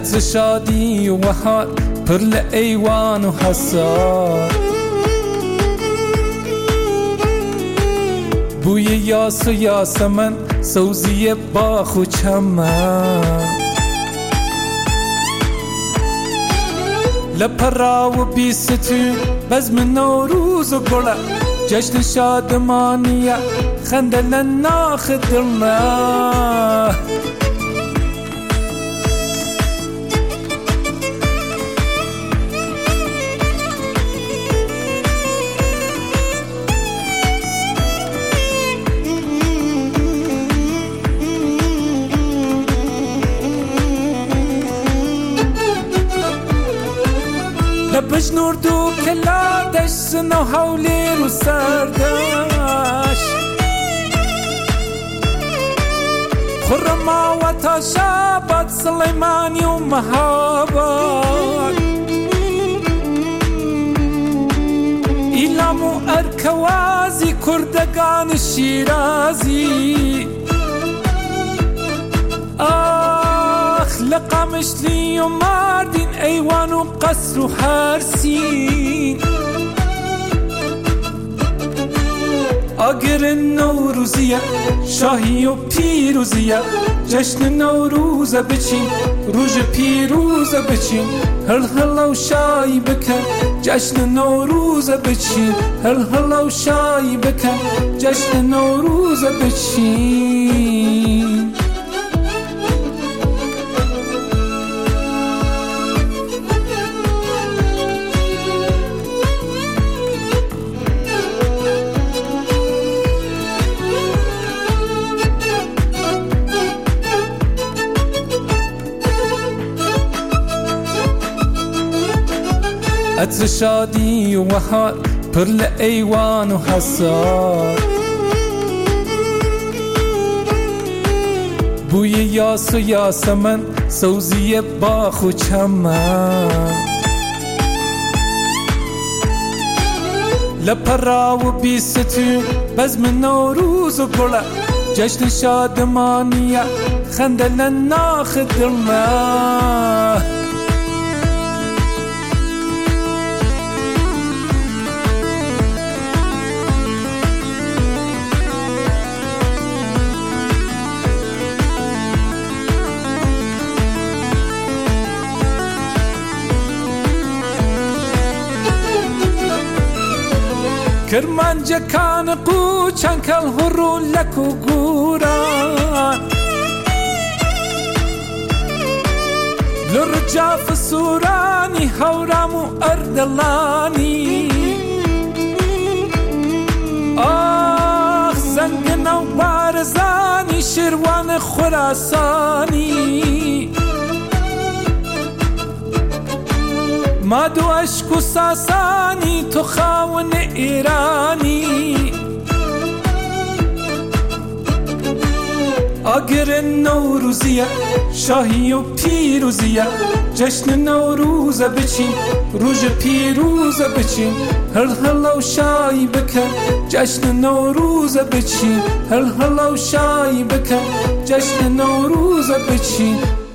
عطر شادی و بهار پر لایوان و حصار، بوی یاس و یاسمن سوزی باغ و چمن، لپرا و بیستون بزم نوروز و گله، جشن شادمانیه خنده لناخ دلنا. لبش نور دو کلادش سنو حولی رو سردش، خرما و تاشابات سلیمانی و مهابات، ایلام و ارکوازی کردگان شیرازی، لقمشلی و مردین ایوان و قصر و حرسین، آگر نوروزیه شاهی و پیروزیه، جشن نوروز بچین روز پیروز بچین، هل هلا و شای بکن جشن نوروز بچین، هل هلا و شای بکن جشن نوروز بچین. عطر شادی و بهار پر لایوان و حصار، بوی یاس و یاسمن سوزی باغ و چمن، لپرا و بیستون بزم نوروز و گله، جشن شادمانیه خنده لناخ دلنا. کرمانجا کان قوچان کل هرو لکو گوران، لرجاف سورانی هورام و اردلانی، آخ زنگن و بارزانی شروان خراسانی، مادو عشق و ساسانی تو خاون ایرانی، آگر نوروزیه شاهی و پیروزیه، جشن نوروز بچین روز پیروز بچین، هل هلا و شای بکن جشن نوروز بچین، هل هلا و شای بکن جشن نوروز بچین.